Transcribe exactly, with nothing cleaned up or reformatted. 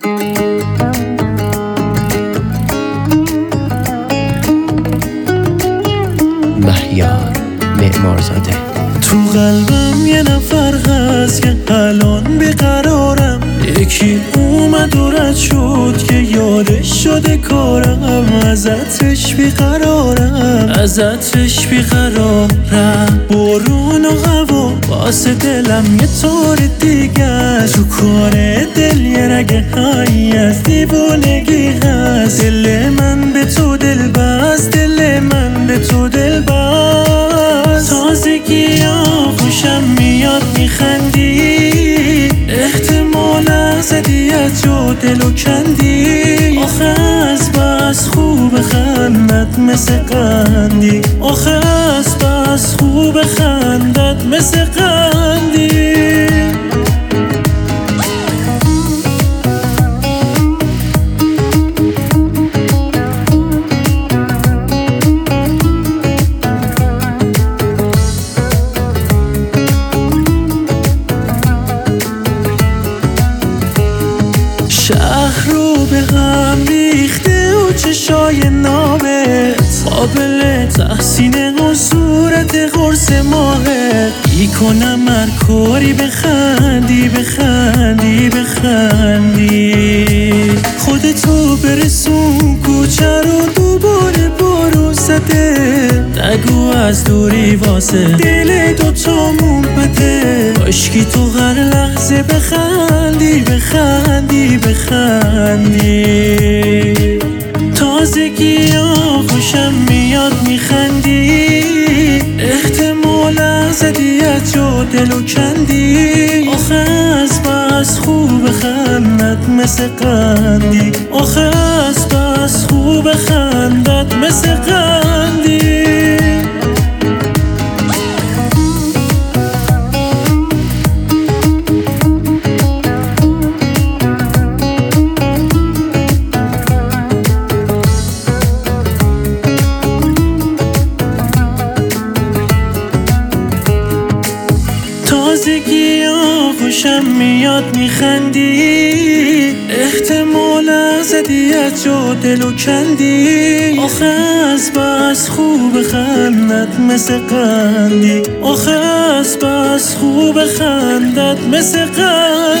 مهیار معمارزاده. تو قلبم یه نفر هست که الان بیقرارم، یکی اومد و رد شد که یادش شده کارم، ازتش بیقرارم ازتش بیقرارم. بارون و هوا واسه دلم یه طور دیگه، تو کار دل یه رگه هایی از دیوانگی هست. دل من به تو دل بست، دل من به تو دل بست. تازگی ها خوشم میاد میخندی، احتمال از هدیت و دلو کندی. آخه از بس خوب خندت مثل قندی، آخه از بس خوب خندت مثل قندی. شهر رو به هم ریخته و چشای نابت، قابل تحسین و صورت قرص ماهت. ای کنم هر کاری بخندی بخندی بخندی. خودتو برسون کوچه رو دوباره بارو زده، نگو از دوری واسه دل دوتامون بده. کاشکی تو هر لحظه بخندی بخندی بخندی. تازگی ها خوشم میاد میخندی، احتمال از هدیت و دلو کندی. آخه از بس خوب خندت مثل قندی، آخه از بس خوب خندت مثل قندی. تازگی ها خوشم میاد میخندی، احتمال از هدیت و دلو کندی. آخه از بس خوب خندت مثل قندی، آخه از بس خوب خندت مثل قندی.